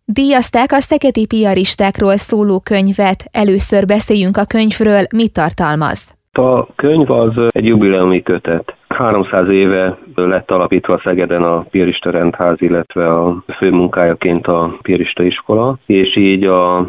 Díjazták a szegedi piaristákról szóló könyvet. Először beszéljünk a könyvről, mit tartalmaz. A könyv az egy jubileumi kötet. 300 éve lett alapítva Szegeden a piarista rendház, illetve a főmunkájaként a piarista iskola, és így a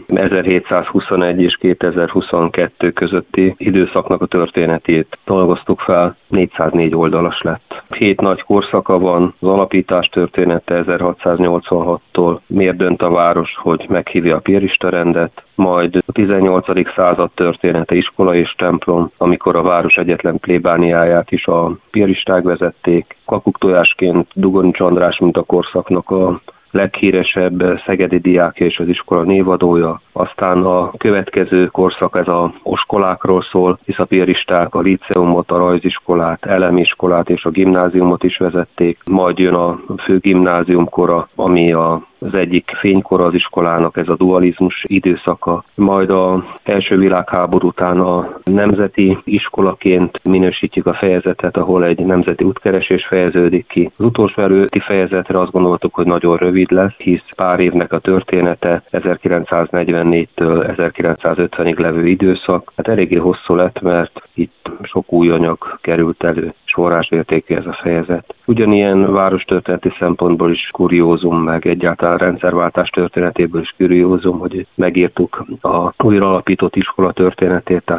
1721 és 2022 közötti időszaknak a történetét dolgoztuk fel, 404 oldalas lett. 7 nagy korszaka van, az alapítás története 1686-tól, miért dönt a város, hogy meghívja a piarista rendet, majd a 18. század története, iskola és templom, amikor a város egyetlen plébániáját is a piaristák vezették. Kakuktojásként Dugonics András, mint a korszaknak a leghíresebb szegedi diákja és az iskola névadója. Aztán a következő korszak ez a oskolákról szól, hisz a piaristák a líceumot, a rajziskolát, elemiskolát és a gimnáziumot is vezették. Majd jön a főgimnázium kora, ami az egyik fénykora az iskolának, ez a dualizmus időszaka. Majd az első világháború után a nemzeti iskolaként minősítjük a fejezetet, ahol egy nemzeti útkeresés fejeződik ki. Az utolsó előtti fejezetre azt gondoltuk, hogy nagyon rövid lesz, hisz pár évnek a története 1944-től 1950-ig levő időszak. Hát eléggé hosszú lett, mert itt sok új anyag került elő, és forrásértékű ez a fejezet. Ugyanilyen várostörténeti szempontból is kuriózum, meg egyáltalán rendszerváltás történetéből is kuriózum, hogy megírtuk a újra alapított iskola történetét, tehát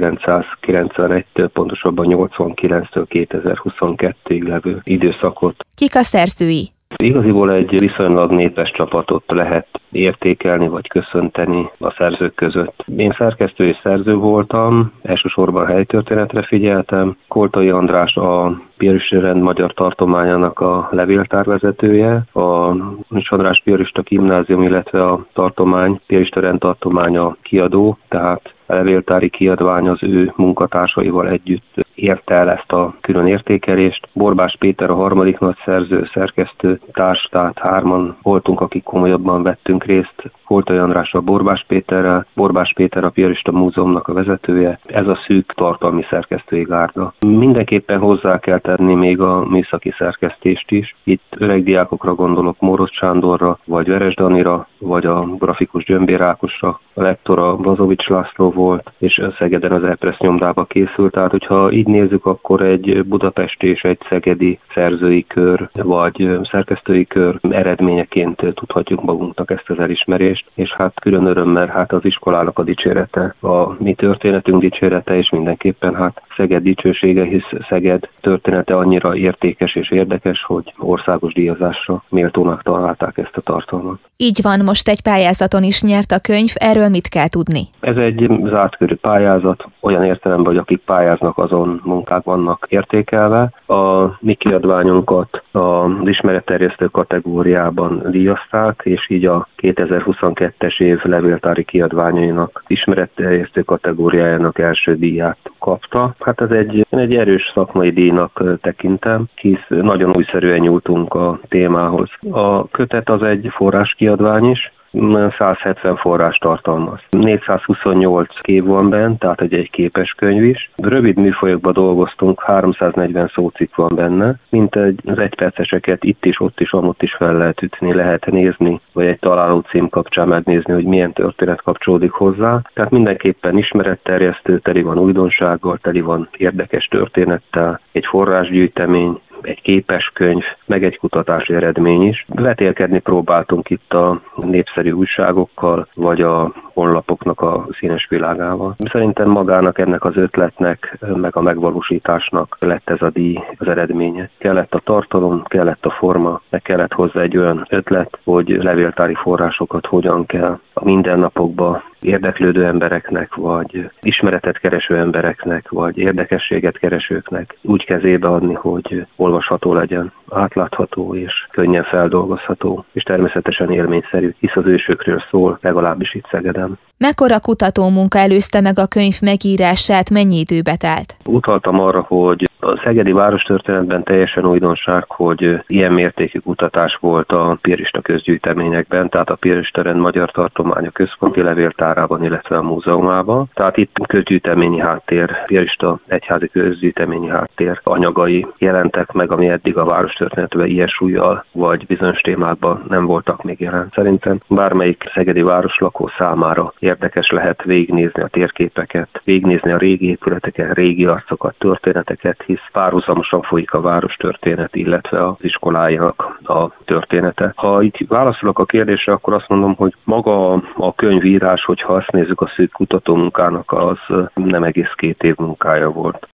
1991-től, pontosabban 89-től 2022-ig levő időszakot. Kik a szerzői? Igaziból egy viszonylag népes csapatot lehet értékelni vagy köszönteni a szerzők között. Én szerkesztő és szerző voltam, elsősorban helytörténetre figyeltem. Koltai András a piarista rend magyar tartományának a levéltárvezetője, a Dugonics András piarista gimnázium, illetve a tartomány, piarista rend tartománya kiadó, tehát a levéltári kiadvány az ő munkatársaival együtt érte el ezt a külön értékelést. Borbás Péter a harmadik nagy szerző, szerkesztő társ, tehát 3-an voltunk, akik komolyabban vettünk részt. Koltai Andrással, Borbás Péterrel, Borbás Péter a Piarista Múzeumnak a vezetője. Ez a szűk tartalmi szerkesztői gárda. Mindenképpen hozzá kell tenni még a műszaki szerkesztést is. Itt öreg diákokra gondolok, Moroz Sándorra, vagy Veres Danira, vagy a grafikus Gyömbér Ákosra. A lektor a Vazovics László volt, és Szegeden az E-Press nyomdába készült. Tehát, hogyha így nézzük, akkor egy budapesti és egy szegedi szerzői kör, vagy szerkesztői kör eredményeként tudhatjuk magunknak ezt az elismerést, és hát külön örömmel az iskolának a dicsérete, a mi történetünk dicsérete, és mindenképpen Szeged dicsősége, hisz Szeged története annyira értékes és érdekes, hogy országos díjazásra méltónak találták ezt a tartalmat. Így van, most egy pályázaton is nyert a könyv, erről mit kell tudni? Ez egy zártkörű pályázat, olyan értelemben, hogy akik pályáznak, azon munkák vannak értékelve. A mi kiadványunkat az ismeretterjesztő kategóriában díjazták, és így a 2022-es év levéltári kiadványainak ismeretterjesztő kategóriájának első díját kapta. Ez egy erős szakmai díjnak tekintem, hisz nagyon újszerűen nyúltunk a témához. A kötet az egy forráskiadvány is, 170 forrás tartalmaz. 428 kép van benne, tehát egy képes könyv is. Rövid műfajokban dolgoztunk, 340 szócikk van benne, mint az egyperceseket itt is, ott is, amott is fel lehet ütni, lehet nézni, vagy egy találó cím kapcsán megnézni, hogy milyen történet kapcsolódik hozzá. Tehát mindenképpen ismeretterjesztő, teli van újdonsággal, teli van érdekes történettel, egy forrásgyűjtemény, egy képes könyv, meg egy kutatási eredmény is. Vetélkedni próbáltunk itt a népszerű újságokkal, vagy a honlapoknak a színes világával. Szerintem magának ennek az ötletnek, meg a megvalósításnak lett ez a díj az eredménye. Kellett a tartalom, kellett a forma, meg kellett hozzá egy olyan ötlet, hogy levéltári forrásokat hogyan kell a mindennapokban érdeklődő embereknek, vagy ismeretet kereső embereknek, vagy érdekességet keresőknek úgy kezébe adni, hogy olvasható legyen, átlátható és könnyen feldolgozható, és természetesen élményszerű, hisz az ősökről szól, legalábbis itt Szegeden. Szegeden. Mekkora kutatómunka előzte meg a könyv megírását, mennyi időbe telt? Utaltam arra, hogy a szegedi várostörténetben teljesen újdonság, hogy ilyen mértékű kutatás volt a piarista közgyűjteményekben, tehát a Piarista rend Magyar Tartománya Központi Levéltárában, illetve a múzeumában. Tehát itt közgyűjteményi háttér, piarista egyházi közgyűjteményi háttér anyagai jelentek meg, ami eddig a várostörténetben ilyen súllyal vagy bizonyos témákban nem voltak még jelen. Szerintem bármelyik szegedi városlakó számára érdekes lehet végignézni a térképeket, végignézni a régi épületeket, régi arcokat, történeteket, hisz párhuzamosan folyik a várostörténet, illetve az iskolájának a története. Ha itt válaszolok a kérdésre, akkor azt mondom, hogy maga a könyvírás, hogyha azt nézzük a szűk kutatómunkának, az nem egész 2 év munkája volt.